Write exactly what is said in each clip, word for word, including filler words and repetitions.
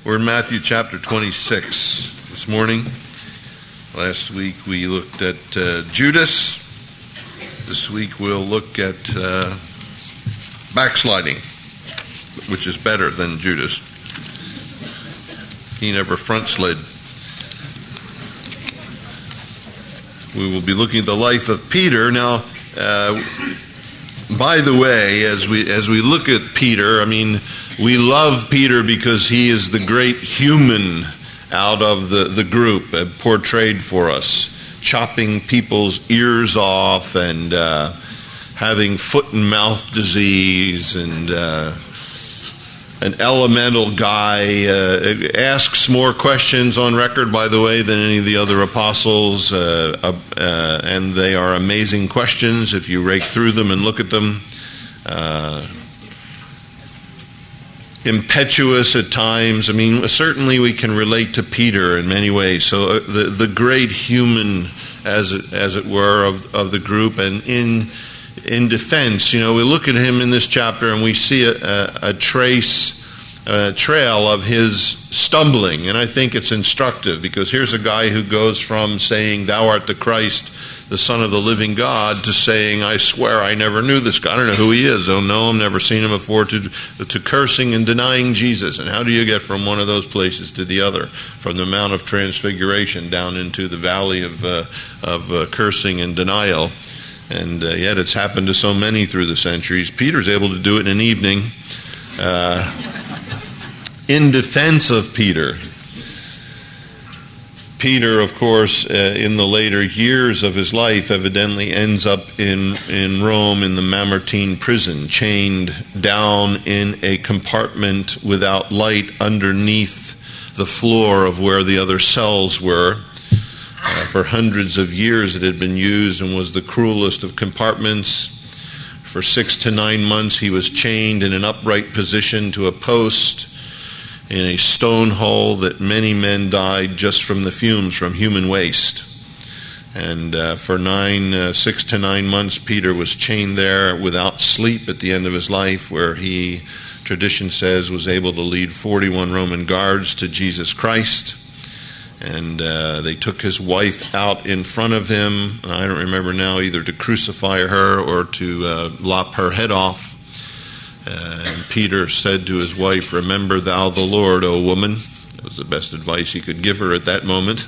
We're in Matthew chapter twenty-six this morning. Last week we looked at uh, Judas. This week we'll look at uh, backsliding, which is better than Judas. He never front slid. We will be looking at the life of Peter. Now, uh, by the way, as we as we look at Peter, I mean, we love Peter because he is the great human out of the, the group, uh, portrayed for us, chopping people's ears off and uh, having foot and mouth disease, and uh, an elemental guy, uh, asks more questions on record, by the way, than any of the other apostles, uh, uh, and they are amazing questions if you rake through them and look at them. Uh, impetuous at times. I mean, certainly we can relate to Peter in many ways. So uh, the the great human, as it, as it were, of of the group, and in in defense, you know, we look at him in this chapter and we see a, a, a trace, a trail of his stumbling, and I think it's instructive because here's a guy who goes from saying, "Thou art the Christ, the Son of the living God," to saying, "I swear I never knew this guy. I don't know who he is. Don't know him, never seen him before," to, to cursing and denying Jesus. And how do you get from one of those places to the other? From the Mount of Transfiguration down into the valley of, uh, of uh, cursing and denial. And uh, yet it's happened to so many through the centuries. Peter's able to do it in an evening. Uh, in defense of Peter, Peter, of course, uh, in the later years of his life, evidently ends up in, in Rome in the Mamertine prison, chained down in a compartment without light underneath the floor of where the other cells were. Uh, for hundreds of years it had been used and was the cruelest of compartments. For six to nine months he was chained in an upright position to a post in a stone hole that many men died just from the fumes from human waste. And uh, for nine, uh, six to nine months, Peter was chained there without sleep at the end of his life, where he, tradition says, was able to lead forty-one Roman guards to Jesus Christ. And uh, they took his wife out in front of him, I don't remember now, either to crucify her or to uh, lop her head off. Uh, and Peter said to his wife, "Remember thou the Lord, O woman." That was the best advice he could give her at that moment.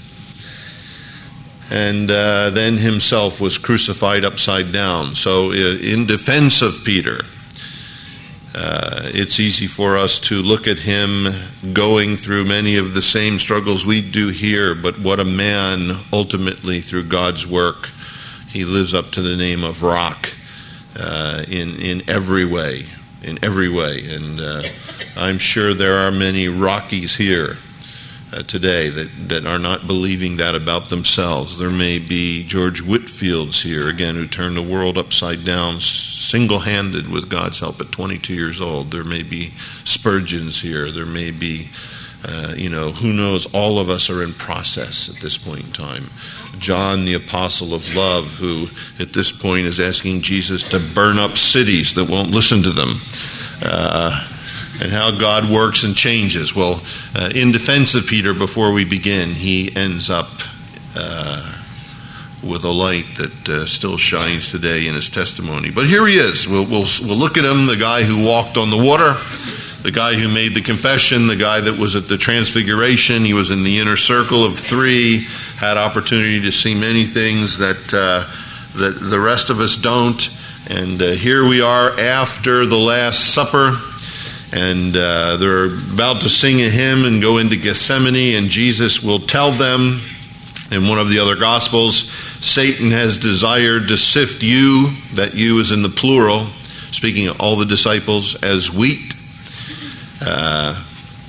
And uh, then himself was crucified upside down. So uh, in defense of Peter, uh, it's easy for us to look at him going through many of the same struggles we do here, but what a man, ultimately, through God's work. He lives up to the name of Rock uh, in, in every way. In every way, and uh, I'm sure there are many Rockies here uh, today that, that are not believing that about themselves. There may be George Whitfields here, again, who turned the world upside down single-handed with God's help at twenty-two years old. There may be Spurgeons here. There may be, uh, you know, who knows, all of us are in process at this point in time. John, the apostle of love, who at this point is asking Jesus to burn up cities that won't listen to them. Uh, and how God works and changes. Well, uh, in defense of Peter, before we begin, he ends up uh, with a light that uh, still shines today in his testimony. But here he is. We'll, we'll, we'll look at him, the guy who walked on the water, the guy who made the confession, the guy that was at the transfiguration. He was in the inner circle of three, had opportunity to see many things that uh, that the rest of us don't. And uh, here we are after the Last Supper, and uh, they're about to sing a hymn and go into Gethsemane, and Jesus will tell them in one of the other Gospels, "Satan has desired to sift you," that "you" is in the plural, speaking of all the disciples, "as wheat." Uh,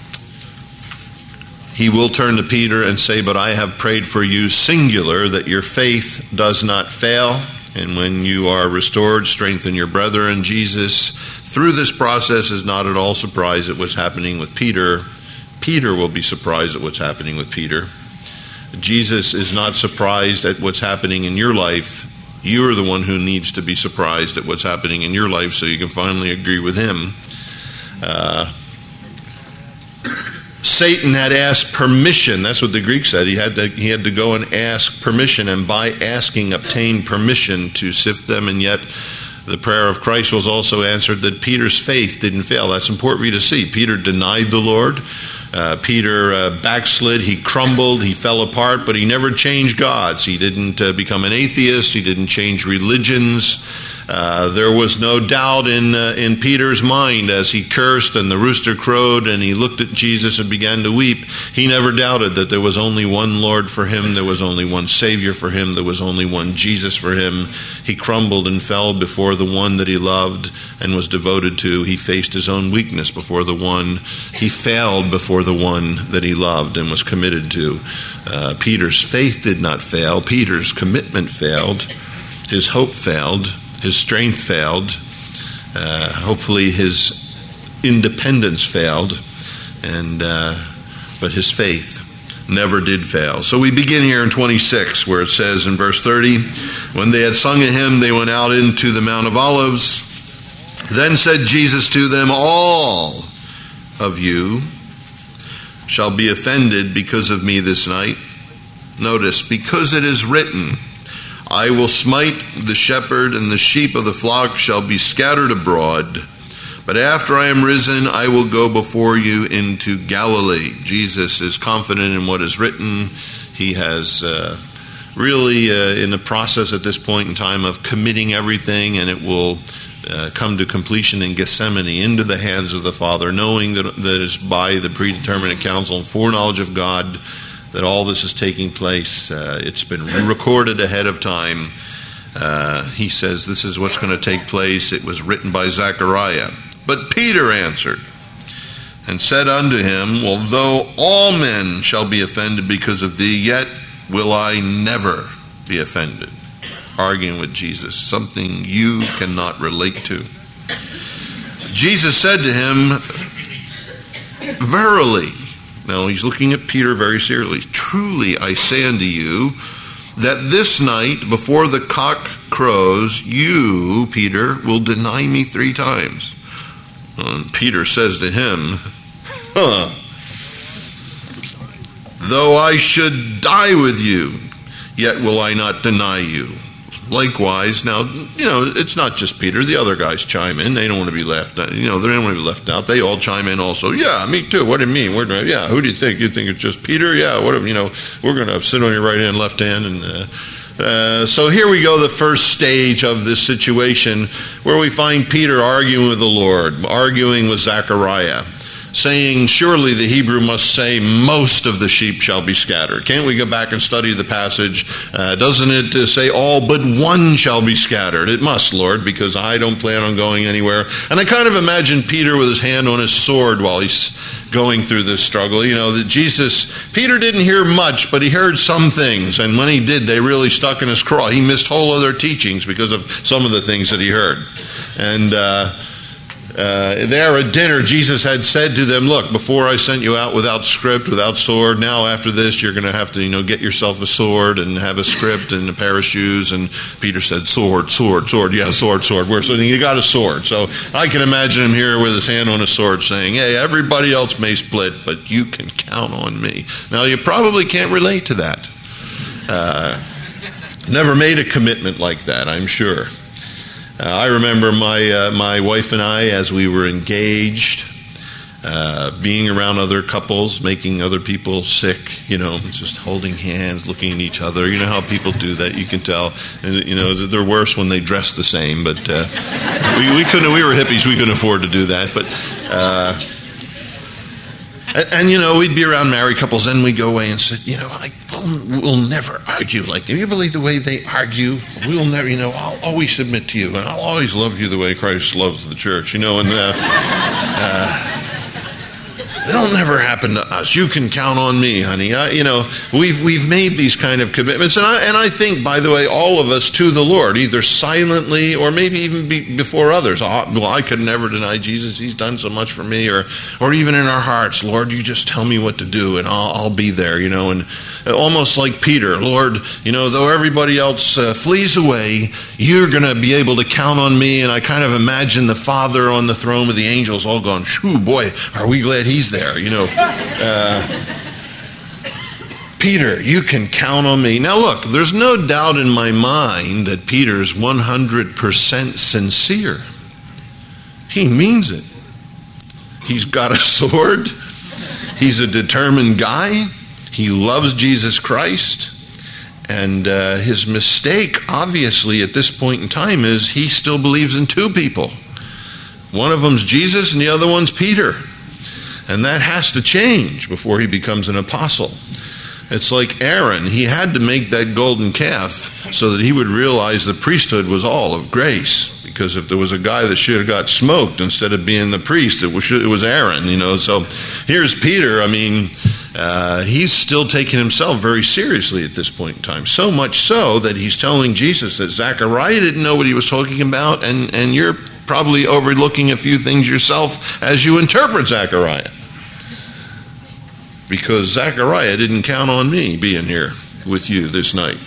he will turn to Peter and say, "But I have prayed for you," singular, "that your faith does not fail. And when you are restored, strengthen your brethren." Jesus, through this process, is not at all surprised at what's happening with Peter. Peter will be surprised at what's happening with Peter. Jesus is not surprised at what's happening in your life. You're the one who needs to be surprised at what's happening in your life so you can finally agree with him. Uh, Satan had asked permission. That's what the Greek said. He had to, he had to go and ask permission, and by asking, obtain permission to sift them. And yet the prayer of Christ was also answered that Peter's faith didn't fail. That's important for you to see. Peter denied the Lord. Uh, Peter uh, backslid. He crumbled. He fell apart, but he never changed gods. He didn't uh, become an atheist. He didn't change religions. Uh, there was no doubt in uh, in Peter's mind as he cursed and the rooster crowed and he looked at Jesus and began to weep. He never doubted that there was only one Lord for him. There was only one Savior for him. There was only one Jesus for him. He crumbled and fell before the one that he loved and was devoted to. He faced his own weakness before the one. He failed before the one that he loved and was committed to. Uh, Peter's faith did not fail. Peter's commitment failed. His hope failed. His strength failed. Uh, hopefully his independence failed. And uh, but his faith never did fail. So we begin here in twenty-six, where it says in verse thirty, when they had sung a hymn, they went out into the Mount of Olives. Then said Jesus to them, all of you shall be offended because of me this night. Notice, because it is written, I will smite the shepherd, and the sheep of the flock shall be scattered abroad. But after I am risen, I will go before you into Galilee. Jesus is confident in what is written. He has uh, really uh, in the process at this point in time of committing everything, and it will uh, come to completion in Gethsemane into the hands of the Father, knowing that that is by the predeterminate counsel and foreknowledge of God that all this is taking place. Uh, it's been recorded ahead of time. Uh, he says this is what's going to take place. It was written by Zechariah. But Peter answered and said unto him, well, though all men shall be offended because of thee, yet will I never be offended. Arguing with Jesus, something you cannot relate to. Jesus said to him, verily, now he's looking at Peter very seriously. Truly I say unto you that this night before the cock crows, you, Peter, will deny me three times. And Peter says to him, huh, though I should die with you, yet will I not deny you. Likewise, now, you know, it's not just Peter. The other guys chime in. They don't want to be left out. You know, they don't want to be left out. They all chime in also. Yeah, me too. What do you mean? Where do I, yeah, who do you think? You think it's just Peter? Yeah, what, you know, we're going to sit on your right hand, left hand. And uh, uh, so here we go, the first stage of this situation where we find Peter arguing with the Lord, arguing with Zechariah, saying, surely the Hebrew must say, most of the sheep shall be scattered. Can't we go back and study the passage? Uh, doesn't it uh, say all but one shall be scattered? It must, Lord, because I don't plan on going anywhere. And I kind of imagine Peter with his hand on his sword while he's going through this struggle. You know, that Jesus, Peter didn't hear much, but he heard some things. And when he did, they really stuck in his craw. He missed whole other teachings because of some of the things that he heard. And, uh, Uh, there at dinner, Jesus had said to them, look, before I sent you out without script, without sword, now after this, you're going to have to, you know, get yourself a sword and have a script and a pair of shoes. And Peter said, sword, sword, sword. Yeah, sword, sword. Where? So you got a sword. So I can imagine him here with his hand on a sword saying, hey, everybody else may split, but you can count on me. Now, you probably can't relate to that. Uh, never made a commitment like that, I'm sure. Uh, I remember my uh, my wife and I, as we were engaged, uh, being around other couples, making other people sick, you know, just holding hands, looking at each other. You know how people do that, you can tell. And, you know, they're worse when they dress the same, but uh, we, we couldn't, we were hippies, we couldn't afford to do that. But, uh, and, and, you know, we'd be around married couples, and we'd go away and say, you know, I, we'll, we'll never argue like that. You believe the way they argue? We'll never, you know, I'll always submit to you, and I'll always love you the way Christ loves the church, you know, and uh, uh, that'll never happen to us. You can count on me, honey. I, you know, we've we've made these kind of commitments, and I and I think, by the way, all of us to the Lord, either silently or maybe even be, before others. Oh, well, I could never deny Jesus. He's done so much for me, or or even in our hearts, Lord, you just tell me what to do, and I'll, I'll be there. You know, and almost like Peter, Lord, you know, though everybody else uh, flees away, you're going to be able to count on me. And I kind of imagine the Father on the throne with the angels all going, "Shoo, boy, are we glad he's there." there, you know. Uh, Peter, you can count on me. Now look, there's no doubt in my mind that Peter's one hundred percent sincere. He means it. He's got a sword. He's a determined guy. He loves Jesus Christ. And uh, his mistake, obviously, at this point in time is he still believes in two people. One of them's Jesus and the other one's Peter. And that has to change before he becomes an apostle. It's like Aaron. He had to make that golden calf so that he would realize the priesthood was all of grace. Because if there was a guy that should have got smoked instead of being the priest, it was, it was Aaron, you know. So here's Peter. I mean, uh, he's still taking himself very seriously at this point in time. So much so that he's telling Jesus that Zechariah didn't know what he was talking about, and, and you're probably overlooking a few things yourself as you interpret Zechariah. Because Zechariah didn't count on me being here with you this night.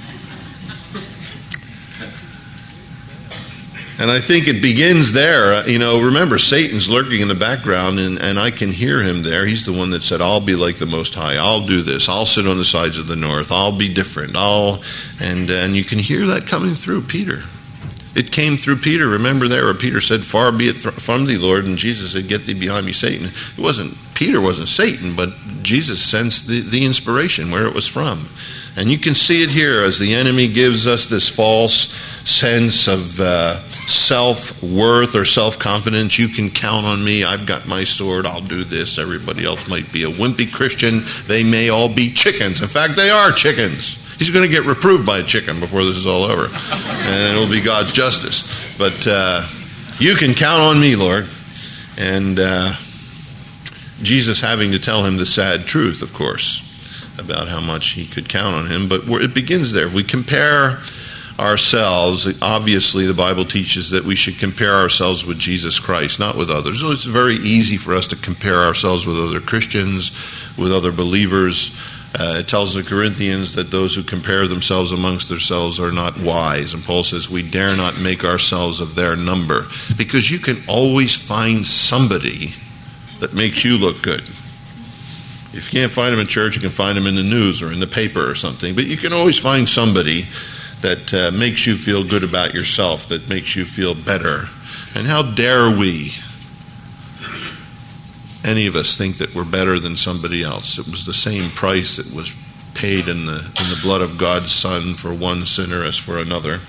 And I think it begins there. You know, remember, Satan's lurking in the background, and, and I can hear him there. He's the one that said, I'll be like the Most High. I'll do this. I'll sit on the sides of the north. I'll be different. I'll, and, and you can hear that coming through Peter. It came through Peter. Remember there where Peter said, far be it from thee, Lord, and Jesus said, get thee behind me, Satan. It wasn't, Peter wasn't Satan, but Jesus sensed the, the inspiration, where it was from. And you can see it here as the enemy gives us this false sense of uh, self-worth or self-confidence. You can count on me. I've got my sword. I'll do this. Everybody else might be a wimpy Christian. They may all be chickens. In fact, they are chickens. He's going to get reproved by a chicken before this is all over. And it'll be God's justice. But uh, you can count on me, Lord. And uh, Jesus having to tell him the sad truth, of course, about how much he could count on him. But it begins there. If we compare ourselves, obviously the Bible teaches that we should compare ourselves with Jesus Christ, not with others. So it's very easy for us to compare ourselves with other Christians, with other believers. Uh, it tells the Corinthians that those who compare themselves amongst themselves are not wise. And Paul says we dare not make ourselves of their number, because you can always find somebody that makes you look good. If you can't find them in church, you can find them in the news or in the paper or something. But you can always find somebody that uh, makes you feel good about yourself, that makes you feel better. And how dare we, any of us, think that we're better than somebody else? It was the same price that was paid in the in the blood of God's Son for one sinner as for another.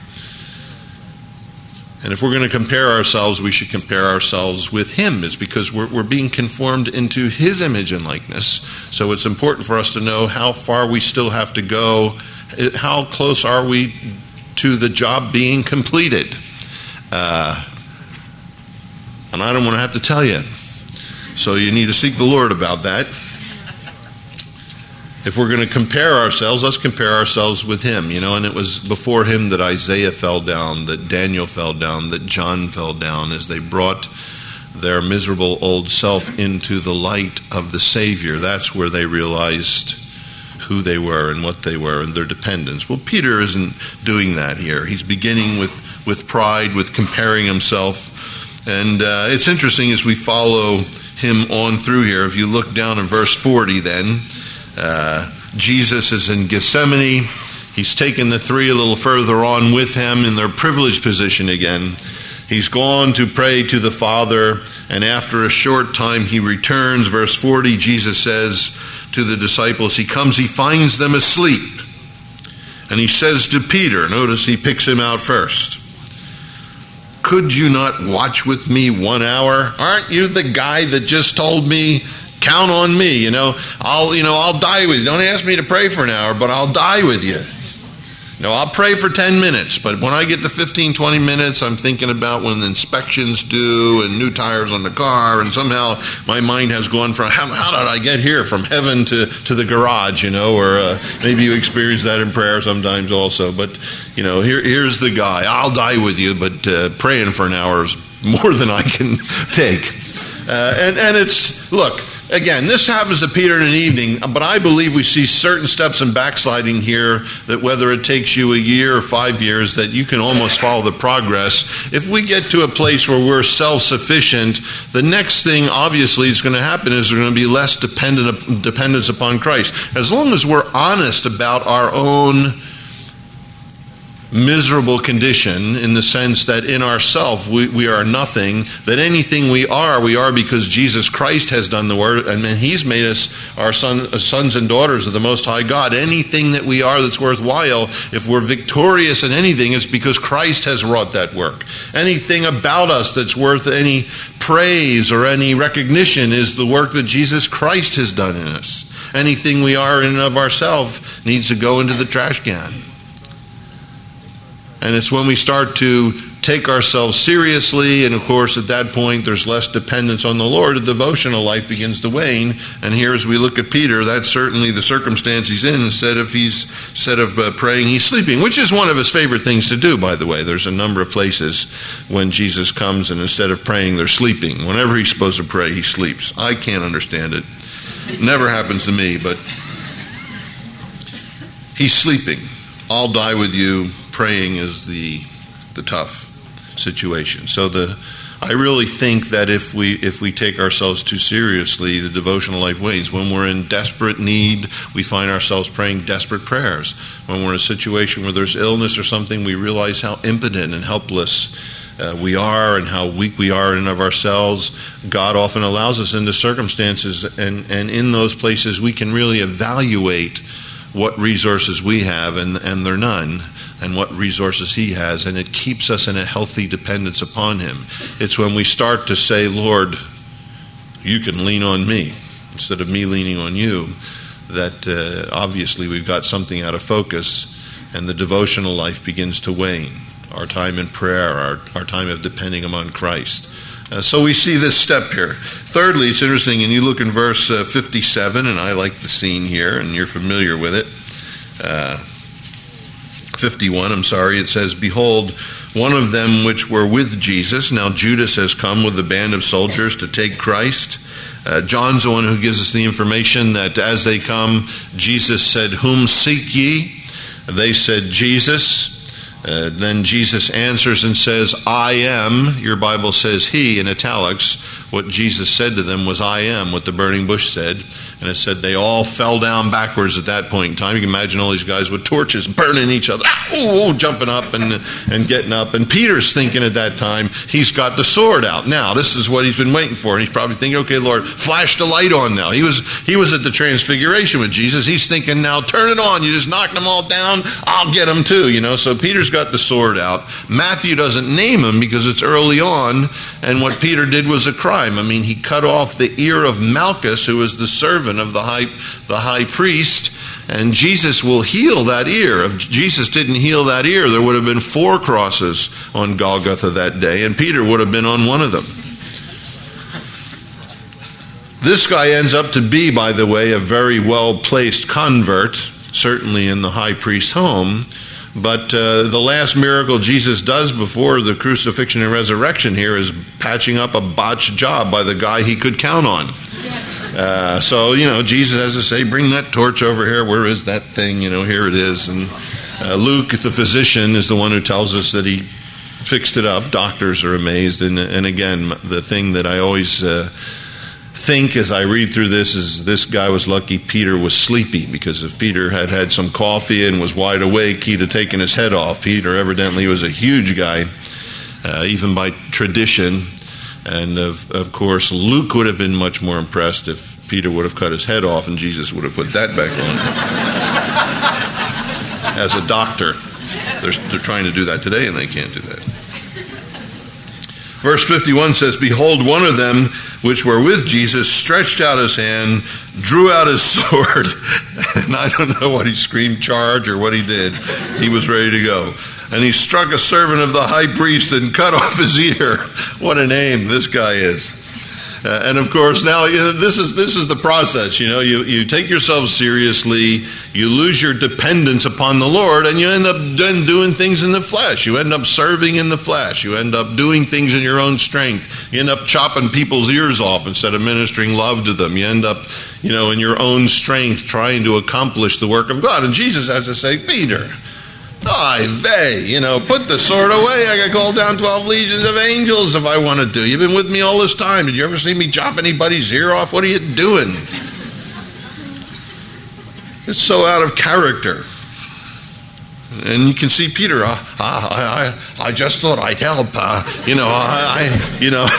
And if we're going to compare ourselves, we should compare ourselves with him. It's because we're, we're being conformed into his image and likeness. So it's important for us to know how far we still have to go. How close are we to the job being completed? Uh, and I don't want to have to tell you. So you need to seek the Lord about that. If we're going to compare ourselves, let's compare ourselves with him, you know. And it was before him that Isaiah fell down, that Daniel fell down, that John fell down, as they brought their miserable old self into the light of the Savior. That's where they realized who they were and what they were and their dependence. Well, Peter isn't doing that here. He's beginning with, with pride, with comparing himself. And uh, it's interesting as we follow him on through here. If you look down in verse forty then, Uh, Jesus is in Gethsemane. He's taken the three a little further on with him in their privileged position again. He's gone to pray to the Father, and after a short time he returns. Verse forty, Jesus says to the disciples, he comes, he finds them asleep. And he says to Peter, notice he picks him out first, could you not watch with me one hour? Aren't you the guy that just told me, count on me, you know, I'll, you know, I'll die with you. Don't ask me to pray for an hour, but I'll die with you. You know, I'll pray for ten minutes, but when I get to fifteen, twenty minutes, I'm thinking about when the inspection's due and new tires on the car, and somehow my mind has gone from, how, how did I get here from heaven to, to the garage, you know, or uh, maybe you experience that in prayer sometimes also. But, you know, here, here's the guy. I'll die with you, but uh, praying for an hour is more than I can take. Uh, and, and it's, look, again, this happens to Peter in an evening, but I believe we see certain steps in backsliding here that whether it takes you a year or five years, that you can almost follow the progress. If we get to a place where we're self-sufficient, the next thing obviously is going to happen is we're going to be less dependent dependence upon Christ. As long as we're honest about our own miserable condition, in the sense that in ourselves we, we are nothing, that anything we are, we are because Jesus Christ has done the work, and he's made us our son, sons and daughters of the Most High God. Anything that we are that's worthwhile, if we're victorious in anything, it's because Christ has wrought that work. Anything about us that's worth any praise or any recognition is the work that Jesus Christ has done in us. Anything we are in and of ourselves needs to go into the trash can. And it's when we start to take ourselves seriously, and of course at that point there's less dependence on the Lord, the devotional life begins to wane. And here as we look at Peter, that's certainly the circumstance he's in. Instead of he's instead of uh, praying, he's sleeping, which is one of his favorite things to do, by the way. There's a number of places when Jesus comes and instead of praying, they're sleeping. Whenever he's supposed to pray, he sleeps. I can't understand it. Never happens to me, but he's sleeping. I'll die with you. Praying is the the tough situation. So the I really think that if we if we take ourselves too seriously, the devotional life wanes. When we're in desperate need, we find ourselves praying desperate prayers. When we're in a situation where there's illness or something, we realize how impotent and helpless uh, we are and how weak we are in and of ourselves. God often allows us into circumstances, and, and in those places we can really evaluate what resources we have, and, and they're none, and what resources he has, and it keeps us in a healthy dependence upon him. It's when we start to say, Lord, you can lean on me, instead of me leaning on you, that uh, obviously we've got something out of focus, and the devotional life begins to wane. Our time in prayer, our, our time of depending upon Christ. Uh, so we see this step here. Thirdly, it's interesting, and you look in verse uh, fifty-seven, and I like the scene here, and you're familiar with it. Uh, fifty-one, I'm sorry, it says, Behold, one of them which were with Jesus, now Judas has come with a band of soldiers to take Christ. Uh, John's the one who gives us the information that as they come, Jesus said, Whom seek ye? They said, Jesus. Uh, then Jesus answers and says, I am. Your Bible says he in italics. What Jesus said to them was, I am, what the burning bush said. And it said they all fell down backwards at that point in time. You can imagine all these guys with torches burning each other, oh, jumping up and and getting up. And Peter's thinking at that time, he's got the sword out. Now, this is what he's been waiting for. And he's probably thinking, okay, Lord, flash the light on now. He was he was at the transfiguration with Jesus. He's thinking, now turn it on. You just knocked them all down. I'll get them too, you know. So Peter's got the sword out. Matthew doesn't name him because it's early on. And what Peter did was a crime. I mean, he cut off the ear of Malchus, who was the servant of the high the high priest, and Jesus will heal that ear. If Jesus didn't heal that ear, there would have been four crosses on Golgotha that day, and Peter would have been on one of them. This guy ends up to be, by the way, a very well-placed convert, certainly in the high priest's home. But uh, the last miracle Jesus does before the crucifixion and resurrection here is patching up a botched job by the guy he could count on. Uh, so, you know, Jesus has to say, bring that torch over here. Where is that thing? You know, here it is. And uh, Luke, the physician, is the one who tells us that he fixed it up. Doctors are amazed. And, and again, the thing that I always uh, think as I read through this is this guy was lucky Peter was sleepy, because if Peter had had some coffee and was wide awake, he'd have taken his head off. Peter evidently was a huge guy, uh, even by tradition. And of, of course, Luke would have been much more impressed if Peter would have cut his head off and Jesus would have put that back on. As a doctor, they're, they're trying to do that today and they can't do that. Verse fifty-one says, Behold, one of them which were with Jesus stretched out his hand, drew out his sword, and I don't know what he screamed, charge, or what he did. He was ready to go. And he struck a servant of the high priest and cut off his ear. What a name this guy is. Uh, and of course, now you know, this is this is the process. You know, you, you take yourself seriously, you lose your dependence upon the Lord, and you end up then doing things in the flesh. You end up serving in the flesh. You end up doing things in your own strength. You end up chopping people's ears off instead of ministering love to them. You end up, you know, in your own strength trying to accomplish the work of God. And Jesus has to say, Peter, Oy vey, you know, put the sword away. I got called down twelve legions of angels if I want to do. You've been with me all this time. Did you ever see me chop anybody's ear off? What are you doing? It's so out of character. And you can see Peter, uh, I, I, I just thought I'd help. Uh, you know, I, I you know.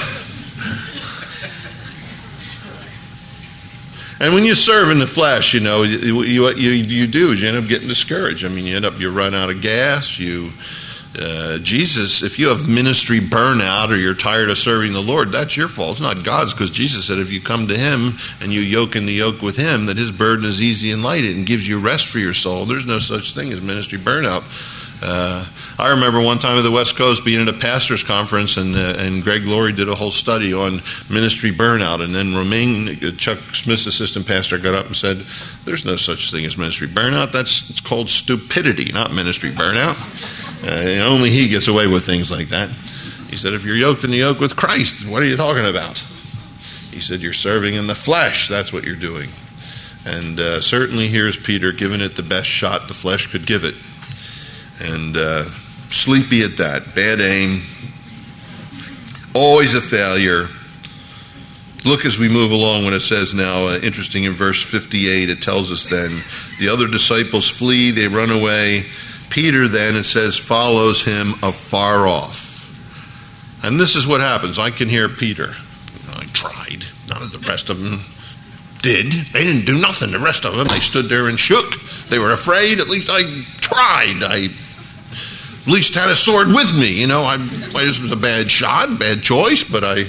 And when you serve in the flesh, you know, you, you, you, you do is you end up getting discouraged. I mean, you end up, you run out of gas. You, uh, Jesus, if you have ministry burnout or you're tired of serving the Lord, that's your fault. It's not God's, because Jesus said if you come to Him and you yoke in the yoke with Him, that His burden is easy and light and gives you rest for your soul. There's no such thing as ministry burnout. Uh, I remember one time at the West Coast being at a pastor's conference, and uh, and Greg Laurie did a whole study on ministry burnout. And then Romaine, uh, Chuck Smith's assistant pastor, got up and said, "There's no such thing as ministry burnout. That's it's called stupidity, not ministry burnout." Uh, only he gets away with things like that. He said, "If you're yoked in the yoke with Christ, what are you talking about?" He said, "You're serving in the flesh. That's what you're doing." And uh, certainly here's Peter giving it the best shot the flesh could give it. And uh, sleepy at that, bad aim, always a failure. Look as we move along when it says now, uh, interesting in verse fifty-eight, it tells us then, the other disciples flee, they run away. Peter then, it says, follows him afar off. And this is what happens. I can hear Peter. I tried. None of the rest of them did. They didn't do nothing. The rest of them, they stood there and shook. They were afraid. At least I tried. I at least had a sword with me. You know, I, this was a bad shot, bad choice, but I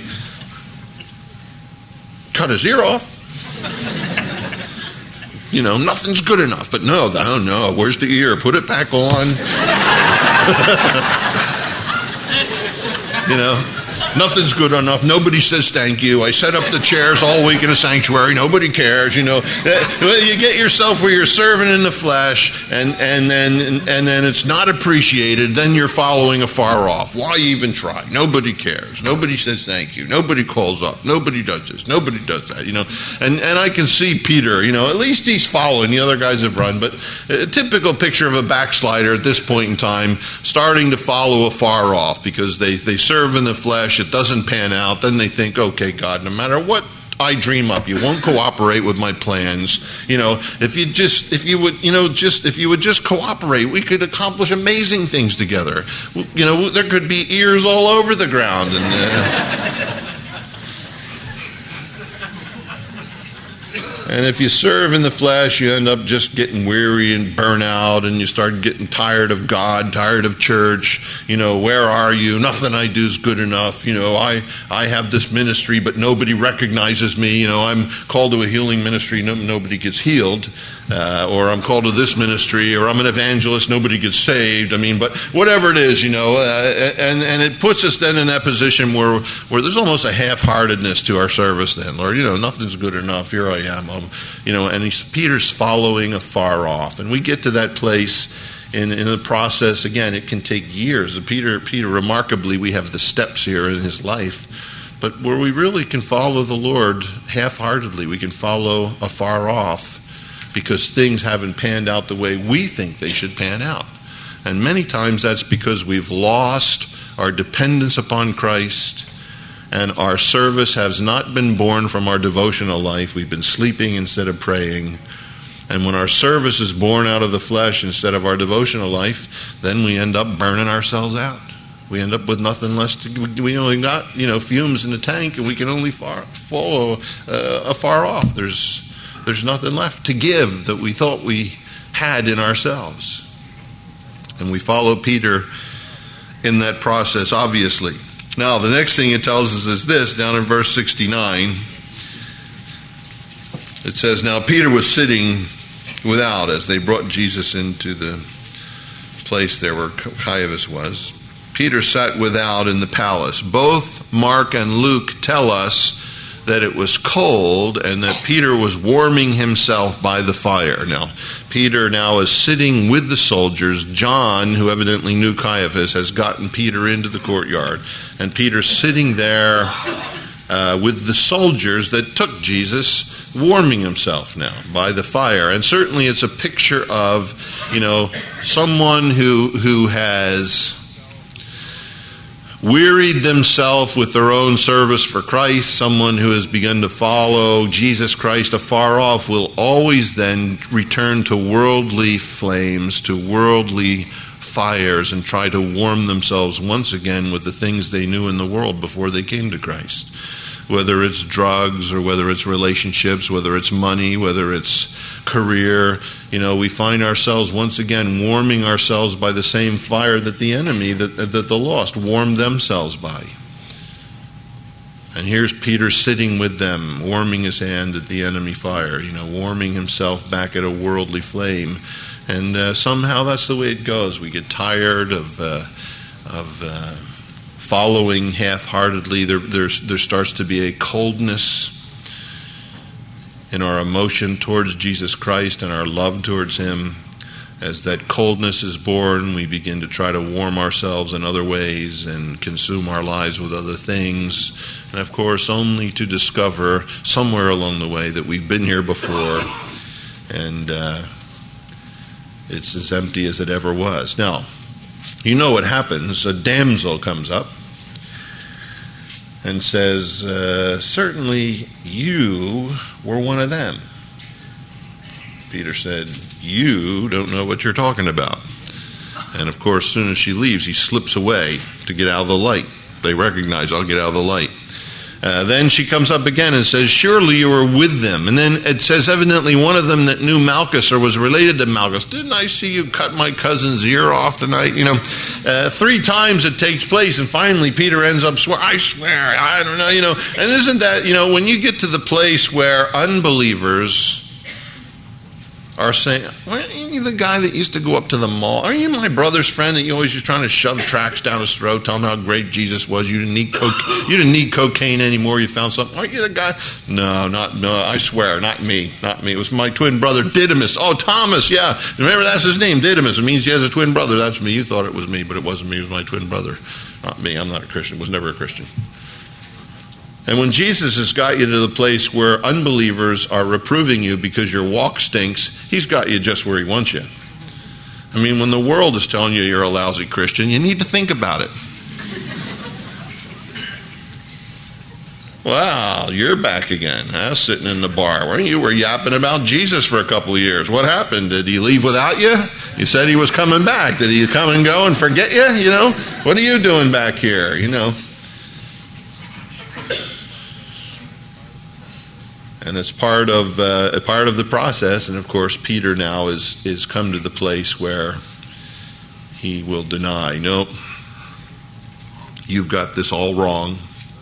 cut his ear off. You know, nothing's good enough. But no, no, no, where's the ear? Put it back on. You know, nothing's good enough. Nobody says thank you. I set up the chairs all week in a sanctuary. Nobody cares. You know, you get yourself where you're serving in the flesh, and and then and then it's not appreciated. Then you're following afar off. Why even try? Nobody cares. Nobody says thank you. Nobody calls up. Nobody does this. Nobody does that. You know, and and I can see Peter. You know, at least he's following. The other guys have run, but a typical picture of a backslider at this point in time, starting to follow afar off because they they serve in the flesh. It doesn't pan out, then they think, okay, God, no matter what I dream up, you won't cooperate with my plans. You know, if you just, if you would, you know, just, if you would just cooperate, we could accomplish amazing things together. You know, there could be ears all over the ground. And uh, And if you serve in the flesh, you end up just getting weary and burn out, and you start getting tired of God, tired of church. You know, where are you? Nothing I do is good enough. You know, I, I have this ministry, but nobody recognizes me. You know, I'm called to a healing ministry, no, nobody gets healed. Uh, or I'm called to this ministry, or I'm an evangelist, nobody gets saved. I mean, but whatever it is, you know, uh, and and it puts us then in that position where where there's almost a half-heartedness to our service then. Lord, you know, nothing's good enough. Here I am. I'm, you know, and he's, Peter's following afar off. And we get to that place in, in the process. Again, it can take years. Peter, Peter, remarkably, we have the steps here in his life. But where we really can follow the Lord half-heartedly, we can follow afar off, because things haven't panned out the way we think they should pan out. And many times that's because we've lost our dependence upon Christ, and our service has not been born from our devotional life. We've been sleeping instead of praying. And when our service is born out of the flesh instead of our devotional life, then we end up burning ourselves out. We end up with nothing less to, we only got, you know, fumes in the tank, and we can only far, follow uh, afar off. There's There's nothing left to give that we thought we had in ourselves. And we follow Peter in that process, obviously. Now, the next thing it tells us is this, down in verse sixty-nine. It says, now Peter was sitting without as they brought Jesus into the place there where Caiaphas was. Peter sat without in the palace. Both Mark and Luke tell us that it was cold and that Peter was warming himself by the fire. Now, Peter now is sitting with the soldiers. John, who evidently knew Caiaphas, has gotten Peter into the courtyard. And Peter's sitting there uh, with the soldiers that took Jesus, warming himself now by the fire. And certainly it's a picture of, you know, someone who who has wearied themselves with their own service for Christ. Someone who has begun to follow Jesus Christ afar off will always then return to worldly flames, to worldly fires, and try to warm themselves once again with the things they knew in the world before they came to Christ. Whether it's drugs or whether it's relationships, whether it's money, whether it's career, you know, we find ourselves once again warming ourselves by the same fire that the enemy, that, that the lost, warmed themselves by. And here's Peter sitting with them, warming his hand at the enemy fire, you know, warming himself back at a worldly flame. And uh, somehow that's the way it goes. We get tired of uh, of uh, following half-heartedly. There, there's, there starts to be a coldness in our emotion towards Jesus Christ and our love towards Him. As that coldness is born, we begin to try to warm ourselves in other ways and consume our lives with other things. And of course, only to discover somewhere along the way that we've been here before and uh, it's as empty as it ever was. Now, you know what happens. A damsel comes up and says, uh, certainly you were one of them. Peter said, you don't know what you're talking about. And of course, as soon as she leaves, he slips away to get out of the light. They recognize, I'll get out of the light. Uh, then she comes up again and says, surely you were with them. And then it says, evidently one of them that knew Malchus or was related to Malchus. Didn't I see you cut my cousin's ear off tonight? You know, uh, three times it takes place, and finally Peter ends up swear. I swear, I don't know, you know. And isn't that, you know, when you get to the place where unbelievers are saying, aren't you the guy that used to go up to the mall? Aren't you my brother's friend that you always just trying to shove tracts down his throat, tell him how great Jesus was? You didn't need coke, you didn't need cocaine anymore. You found something. Aren't you the guy? No, not no. I swear, not me, not me. It was my twin brother Didymus. Oh, Thomas, yeah. Remember that's his name, Didymus. It means he has a twin brother. That's me. You thought it was me, but it wasn't me. It was my twin brother, not me. I'm not a Christian. Was never a Christian. And when Jesus has got you to the place where unbelievers are reproving you because your walk stinks, He's got you just where He wants you. I mean, when the world is telling you you're a lousy Christian, you need to think about it. Wow, you're back again, huh? Sitting in the bar. Weren't you? Were yapping about Jesus for a couple of years. What happened? Did He leave without you? You said He was coming back. Did He come and go and forget you? You know, what are you doing back here? You know. And it's part of uh, a part of the process. And of course, Peter now is is come to the place where he will deny. No, you've got this all wrong.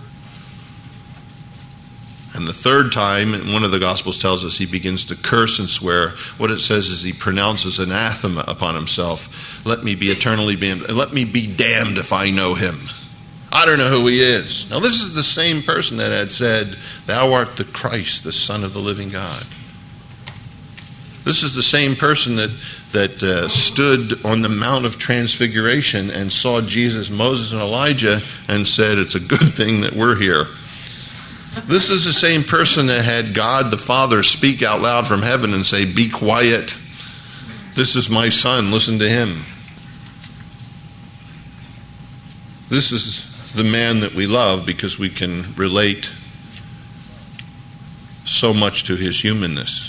And the third time, one of the Gospels tells us he begins to curse and swear. What it says is he pronounces anathema upon himself. Let me be eternally damned. Let me be damned if I know Him. I don't know who He is. Now, this is the same person that had said, thou art the Christ, the Son of the living God. This is the same person that, that uh, stood on the Mount of Transfiguration and saw Jesus, Moses, and Elijah and said, it's a good thing that we're here. This is the same person that had God the Father speak out loud from heaven and say, be quiet. This is my Son. Listen to Him. This is the man that we love because we can relate so much to His humanness.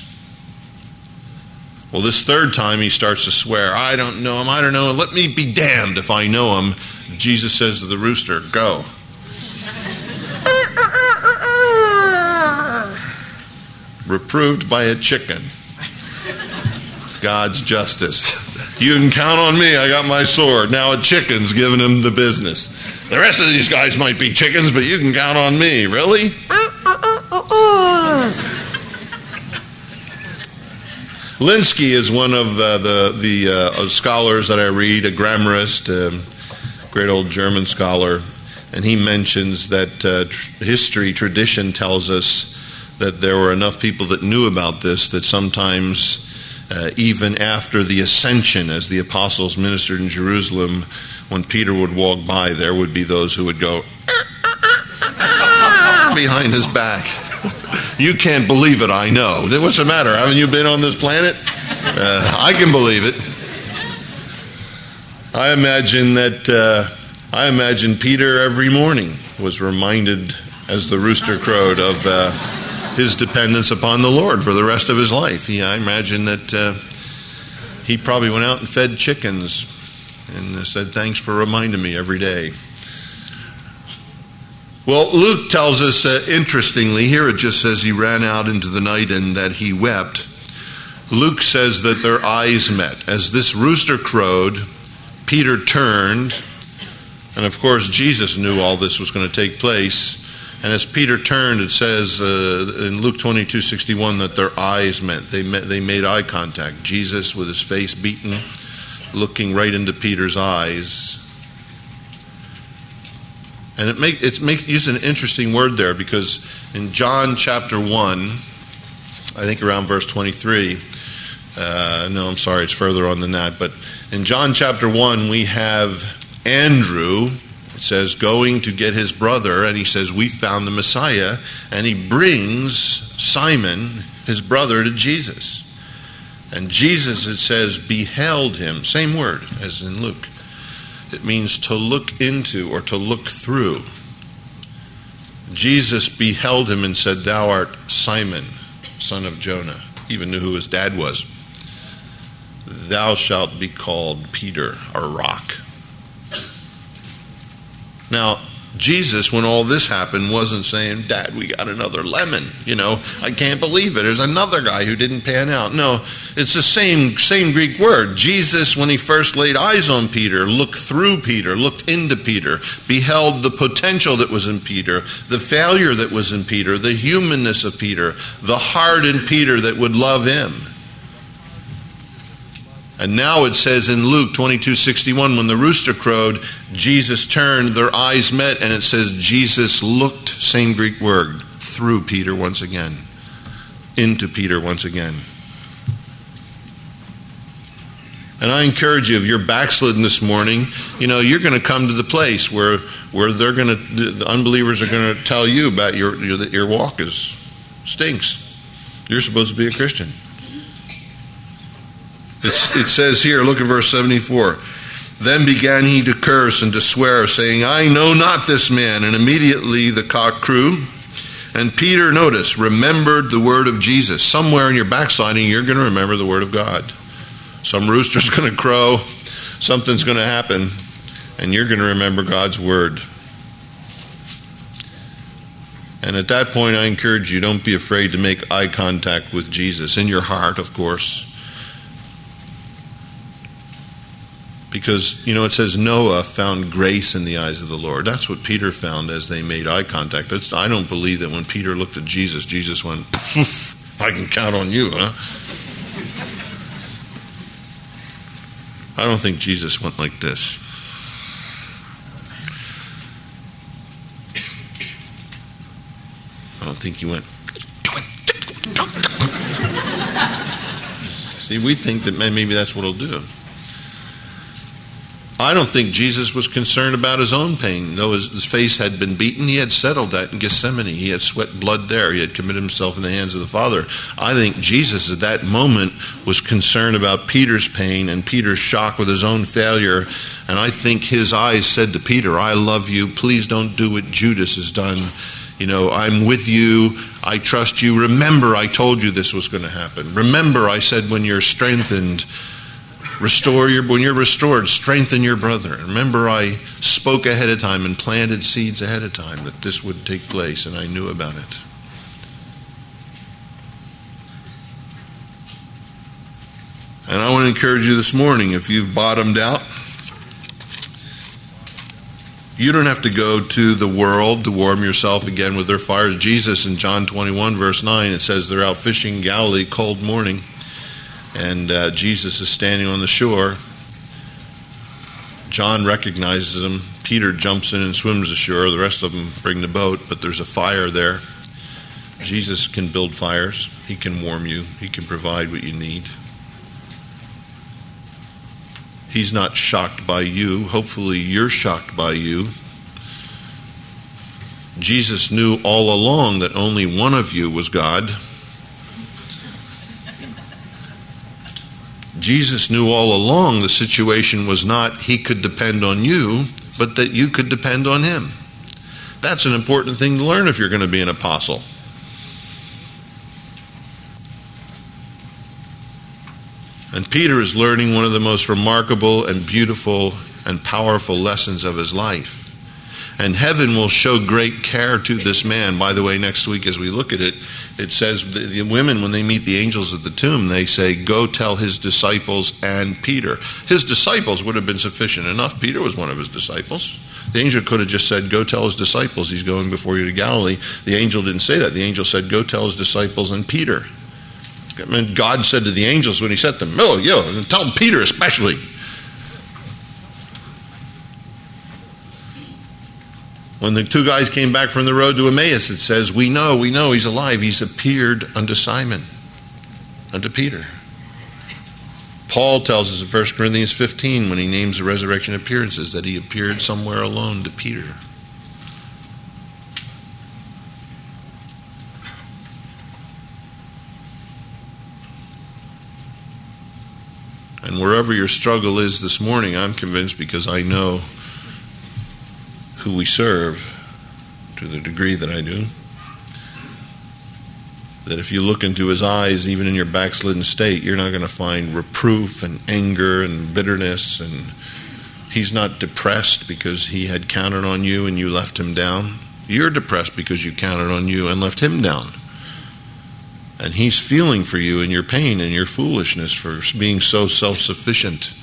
Well, this third time he starts to swear, I don't know Him, I don't know Him, let me be damned if I know Him. Jesus says to the rooster, go. Reproved by a chicken. God's justice. You can count on me, I got my sword. Now a chicken's giving him the business. The rest of these guys might be chickens, but you can count on me. Really? Linsky is one of uh, the, the uh, scholars that I read, a grammarist, uh, great old German scholar. And he mentions that uh, tr- history, tradition tells us that there were enough people that knew about this that sometimes uh, even after the ascension, as the apostles ministered in Jerusalem, when Peter would walk by, there would be those who would go behind his back. You can't believe it, I know. What's the matter? Haven't you been on this planet? Uh, I can believe it. I imagine that uh, I imagine Peter every morning was reminded as the rooster crowed of uh, his dependence upon the Lord for the rest of his life. He, I imagine that uh, he probably went out and fed chickens and said, thanks for reminding me every day. Well, Luke tells us, uh, interestingly, here it just says he ran out into the night and that he wept. Luke says that their eyes met. As this rooster crowed, Peter turned, and of course Jesus knew all this was going to take place. And as Peter turned, it says uh, in Luke twenty-two sixty-one that their eyes met. They met. They made eye contact. Jesus, with his face beaten, looking right into Peter's eyes. And it make it's make use an interesting word there, because in John chapter one, I think around verse twenty-three. Uh, no, I'm sorry, it's further on than that. But in John chapter one, we have Andrew. It says, going to get his brother, and he says, we found the Messiah, and he brings Simon, his brother, to Jesus. And Jesus, it says, beheld him. Same word as in Luke. It means to look into or to look through. Jesus beheld him and said, thou art Simon, son of Jonah. He even knew who his dad was. Thou shalt be called Peter, or rock. Now, Jesus, when all this happened, wasn't saying, Dad, we got another lemon. You know, I can't believe it. There's another guy who didn't pan out. No, it's the same, same Greek word. Jesus, when he first laid eyes on Peter, looked through Peter, looked into Peter, beheld the potential that was in Peter, the failure that was in Peter, the humanness of Peter, the heart in Peter that would love him. And now it says in Luke twenty-two sixty-one, when the rooster crowed, Jesus turned, their eyes met, and it says Jesus looked, same Greek word, through Peter once again, into Peter once again. And I encourage you, if you're backslidden this morning, you know, you're going to come to the place where where they're going to, the unbelievers are going to tell you about your, your that your walk is stinks. You're supposed to be a Christian. It's, it says here, look at verse seventy-four. Then began he to curse and to swear, saying, I know not this man. And immediately the cock crew. And Peter, notice, remembered the word of Jesus. Somewhere in your backsliding, you're going to remember the word of God. Some rooster's going to crow. Something's going to happen. And you're going to remember God's word. And at that point, I encourage you, don't be afraid to make eye contact with Jesus. In your heart, of course. Because, you know, it says Noah found grace in the eyes of the Lord. That's what Peter found as they made eye contact. That's, I don't believe that when Peter looked at Jesus, Jesus went, I can count on you, huh? I don't think Jesus went like this. I don't think he went. See, we think that maybe that's what he'll do. I don't think Jesus was concerned about his own pain. Though his, his face had been beaten, he had settled that in Gethsemane. He had sweat blood there. He had committed himself in the hands of the Father. I think Jesus at that moment was concerned about Peter's pain and Peter's shock with his own failure. And I think his eyes said to Peter, I love you. Please don't do what Judas has done. You know, I'm with you. I trust you. Remember, I told you this was going to happen. Remember, I said when you're strengthened, Restore your, when you're restored, strengthen your brother. Remember, I spoke ahead of time and planted seeds ahead of time that this would take place, and I knew about it. And I want to encourage you this morning, if you've bottomed out, you don't have to go to the world to warm yourself again with their fires. Jesus in John twenty-one, verse nine, it says they're out fishing in Galilee, cold morning. And uh, Jesus is standing on the shore. John recognizes him. Peter jumps in and swims ashore. The rest of them bring the boat, but there's a fire there. Jesus can build fires. He can warm you. He can provide what you need. He's not shocked by you. Hopefully you're shocked by you. Jesus knew all along that only one of you was God. Jesus knew all along the situation was not he could depend on you, but that you could depend on him. That's an important thing to learn if you're going to be an apostle. And Peter is learning one of the most remarkable and beautiful and powerful lessons of his life. And heaven will show great care to this man. By the way, next week as we look at it, it says the, the women, when they meet the angels at the tomb, they say, go tell his disciples and Peter. His disciples would have been sufficient enough. Peter was one of his disciples. The angel could have just said, go tell his disciples he's going before you to Galilee. The angel didn't say that. The angel said, go tell his disciples and Peter. I mean, God said to the angels when he sent them, oh, yo, and tell Peter especially. When the two guys came back from the road to Emmaus, it says, we know, we know he's alive. He's appeared unto Simon, unto Peter. Paul tells us in First Corinthians fifteen, when he names the resurrection appearances, that he appeared somewhere alone to Peter. And wherever your struggle is this morning, I'm convinced, because I know who we serve to the degree that I do, that if you look into his eyes, even in your backslidden state, you're not going to find reproof and anger and bitterness. And he's not depressed because he had counted on you and you left him down. You're depressed because you counted on you and left him down. And he's feeling for you and your pain and your foolishness for being so self-sufficient.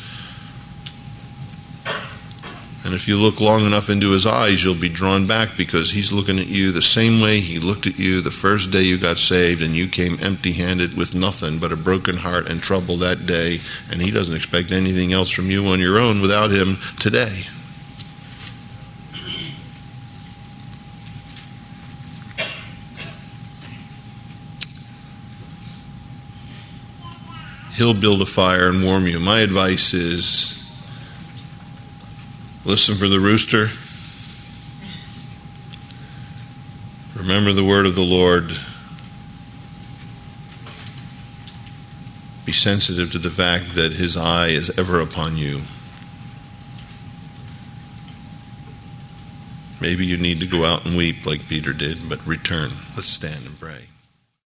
And if you look long enough into his eyes, you'll be drawn back, because he's looking at you the same way he looked at you the first day you got saved and you came empty-handed with nothing but a broken heart and trouble that day. And he doesn't expect anything else from you on your own without him today. He'll build a fire and warm you. My advice is, listen for the rooster. Remember the word of the Lord. Be sensitive to the fact that his eye is ever upon you. Maybe you need to go out and weep like Peter did, but return. Let's stand and pray.